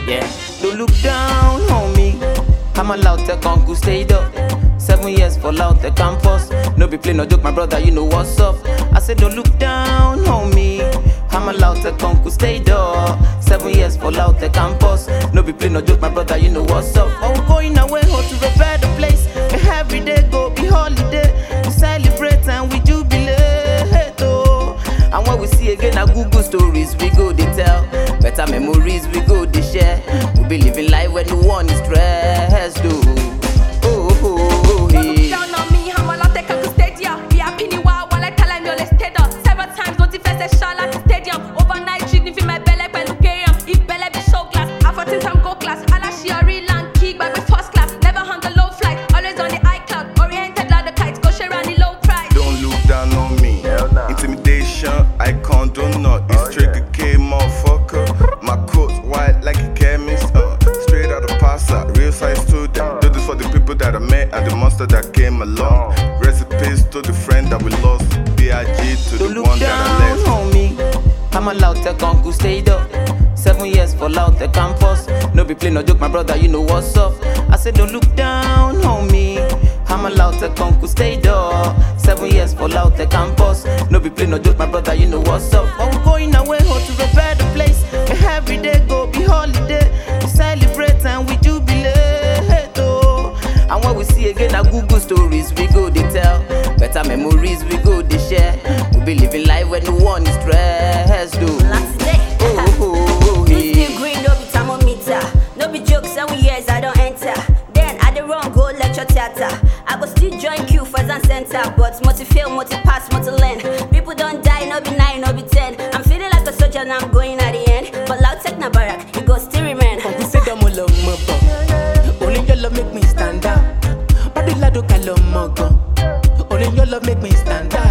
Yeah, don't look down on me. I'm a Lautech uncle, stayed up 7 years for Lautech campus. No be play, no joke, my brother, you know what's up. I said don't look down on me. I'm a Lautech uncle, stayed up 7 years for Lautech campus. No be play, no joke, my brother, you know what's up. Oh, going away, how to repair the place. Every day go be holiday. We celebrate and we jubilate, oh. And when we see again our Google stories, we go they tell. Better memories, we go they share. We be living life when no one is stressed, oh. Oh, oh, oh, hey. Down on me, I'm a Lautech uncle, stadium. Be happy ni wow, while I tell him you're stayed up. Several times, don't defend the Charlotte stadium. Overnight, treat me for my belly, but look here. If belly be show glass, I for things I'm go class. Alla she a real and kick, but we first class. Never handle low flight, always on the iCloud. Oriented like the kites, go share on the low price. Don't look down on me. Intimidation, I condone not. It's Tricky K, motherfucker. My coat's white like a chemist. Straight out of Pasa, real size student. Do this for the people that I met and the monster that came along. Recipes to the friend that we lost. B.I.G. to Don't the look one that I down left. on me. I'm a Lautech uncle, stayed up 7 years for Lautech campus. No be play, no joke, my brother, you know what's up. I said don't look down on me. I'm a Lautech uncle, stayed up 7 years for Lautech campus. No be play, no joke, my brother, you know what's up. Oh, we going away, how to repair the place. Every day go be holiday. We celebrate and we jubilate, oh. And when we see again our Google stories, we go they tell. Better memories, we go they share. We be living life when no one is stressed, oh. Last day. Oh, oh, oh, You hey. still green, no be thermometer. No be jokes, 7 years I don't enter. Then I the wrong go lecture theater. I go still join queue for exam center. But multi-fail, multi-pass, multi-learn. People don't die, no be 9, no be 10. I'm feeling like a soldier and I'm going at the end. But Lautech na barrack, it go still remain. We say that my love mother. Only your love make me stand up. But the lado kalomogo. Only your love make me stand up.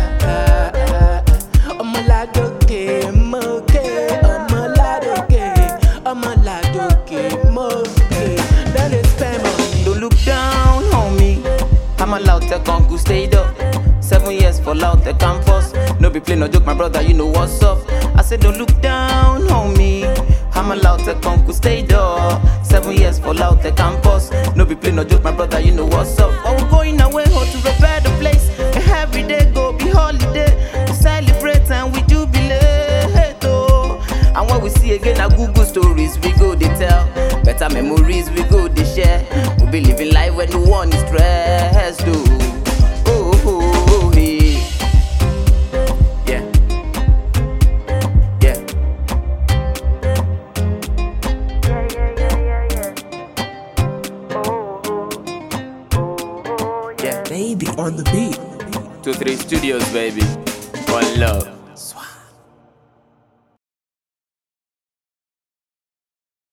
I'm a lado game, okay. I'm a lado game. I'm a lado game, okay. That is family. Don't look down on me. I'm a Lautech uncle, stayed up 7 years for Lautech campus. No be play, no joke, my brother, you know what's up. I said don't look down on me. I'm a Lautech uncle, stayed up 7 years for Lautech campus. No be play, no joke, my brother, you know what's up. Oh, we going away, how to repair the place. Every day go be holiday. We celebrate and we jubilate, oh. And when we see again our Google stories, we go they tell. Better memories, we go they share. We be living life when no one is stressed, oh. Oh, oh, oh, hey. Yeah. Yeah. Yeah. Baby on the beat. 2-3 Studios, baby. One love.